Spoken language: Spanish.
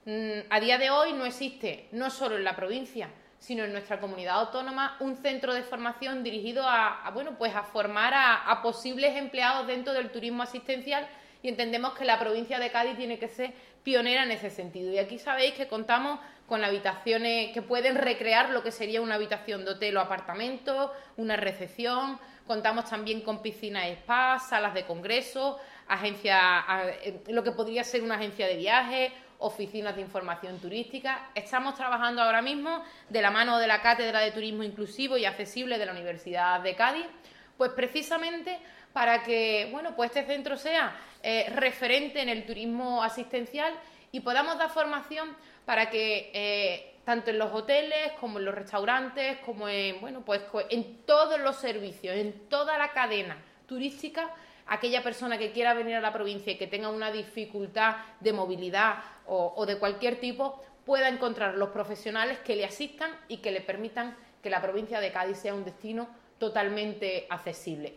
A día de hoy no existe, no solo en la provincia, sino en nuestra comunidad autónoma, un centro de formación dirigido bueno, pues a formar a posibles empleados dentro del turismo asistencial, y entendemos que la provincia de Cádiz tiene que ser pionera en ese sentido. Y aquí sabéis que contamos con habitaciones que pueden recrear lo que sería una habitación de hotel o apartamento, una recepción. Contamos también con piscinas, spa, salas de congresos, lo que podría ser una agencia de viajes, oficinas de información turística. Estamos trabajando ahora mismo de la mano de la Cátedra de Turismo Inclusivo y Accesible de la Universidad de Cádiz, pues precisamente para que, bueno, pues este centro sea referente en el turismo asistencial y podamos dar formación para que tanto en los hoteles como en los restaurantes, como en, bueno, pues en todos los servicios, en toda la cadena turística, aquella persona que quiera venir a la provincia y que tenga una dificultad de movilidad o de cualquier tipo, pueda encontrar los profesionales que le asistan y que le permitan que la provincia de Cádiz sea un destino totalmente accesible.